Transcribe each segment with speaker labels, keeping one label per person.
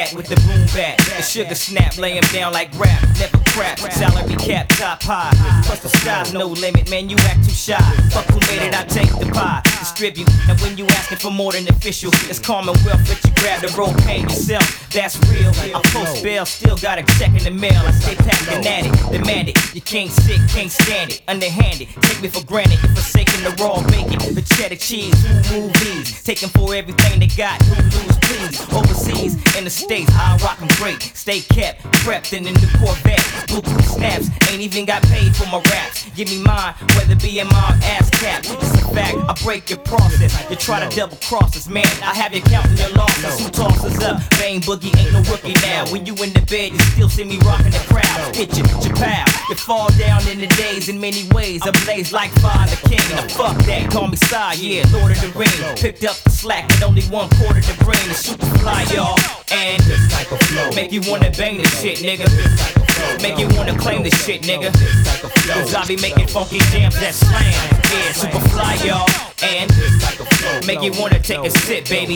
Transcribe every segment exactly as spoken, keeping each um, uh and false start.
Speaker 1: cat with the boom bat. The sugar snap, lay him down like rap. Never crap, salary cap, top high. Plus the sky's no limit, man, you act too shy. Fuck who made it, I take the pie. Distribute, and when you asking for more than official, it's Commonwealth, but you grab the rope, pay yourself. That's real. I post bail, still got a check in the mail. I stay packing at it, demand it. You can't sit, can't stand it. Underhanded, take me for granted. You're forsaking the raw bacon, the cheddar cheese. Who move these? Taking for everything they got. Who lose, please? Overseas, in the States, I rock 'em great. Stay kept, prepped in the new Corvette. Bluetooth snaps, ain't even got paid for my raps. Give me mine, whether be in my ass cap. It's a fact, I break your process. You try to double cross us, man. I have you counting your losses. Who tosses up? Bang Boogie ain't no rookie now. When you in the bed, you still see me rocking the crowd. Hit you, Chappelle. You fall down in the days in many ways. I blaze like fire, the king. Now fuck that, call me Sai, yeah, Lord of the Ring. Picked up the slack, but only one quarter to bring. The super fly, y'all. And make you wanna bang this shit, nigga. Make you wanna claim this shit, nigga. Cause I be making funky jams that slam. Yeah, super fly, y'all. And make you wanna take a sip, baby.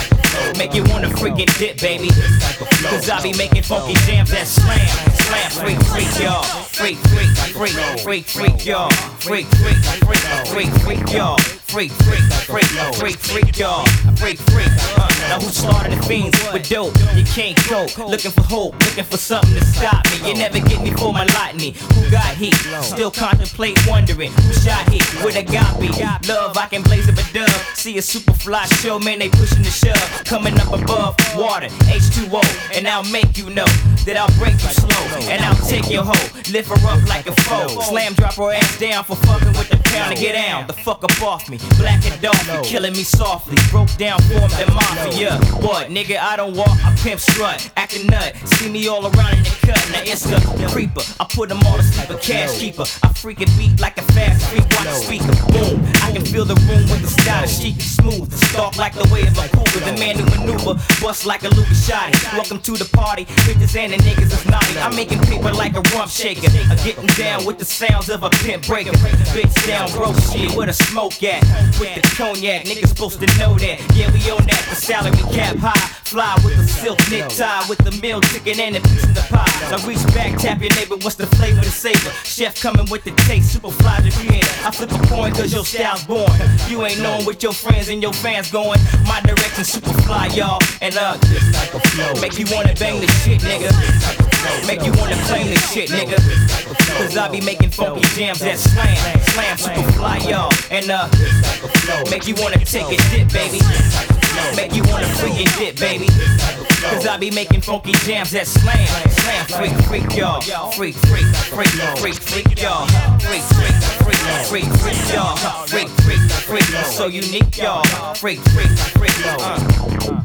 Speaker 1: Make you wanna freaking dip, baby. Cause I be making funky jams that slam. Slam, freak, freak, y'all. Freak, freak, freak, freak, freak, y'all. Freak, freak, freak, freak, freak, y'all. Freak, freak, freak, freak, freak, y'all. Freak, freak. Uh, now who started the fiends with dope? You can't cope. Looking for hope, looking for something to stop me. You never get me for my lightning. Who got heat? Still contemplate, wondering who shot heat with a agape. Love, I can blaze up a dub. See a super fly show, man, they pushing the shove. Coming up above water, H two O. And I'll make you know that I'll break you slow. And I'll take your hoe, lift her up like a foe. Slam, drop her ass down for fucking with the pound to get down. The fuck up off me, black and dark, killing me softly. Broke down, formed the mafia. What, nigga, I don't walk, I pimp strut. Acting nut, see me all around in the cut. Now it's the creeper, I put them all to sleep, a cash keeper. I freaking beat like a fast freak, watch the speaker. Boom, I can fill the room with the style chic, smooth. The stalk like the way of a cougar. The man who maneuver, bust like a Lucas shotty. Welcome to the party, bitches and the niggas is naughty. I'm making paper like a rump shaker. I'm getting down with the sounds of a pimp breaker. Bitch down, broke shit, where the smoke at? With the cognac, niggas supposed to know that. Yeah, we own that, the salary cap high. Fly with the silk knit tie, with the meal ticket and a piece of the pie. Now reach back, tap your neighbor, what's the flavor, the savor? Chef coming with the taste, super fly to be in. I flip a coin cause your style's born. You ain't knowing what your friends and your fans going. My direction super fly, y'all. And uh, make you wanna bang this shit, nigga. Make you wanna claim this shit, nigga. Cause I be making funky jams that slam. Slam, super fly, y'all. And uh, make you wanna take a dip, baby. Make you wanna freaking dip, baby. Cause I be making funky jams that slam. Slam, freak, freak, y'all. Freak, freak, freak, freak, freak, y'all. Freak, freak, freak, freak, freak, y'all. Freak, freak, freak, so unique, y'all. Freak, freak, freak, uh.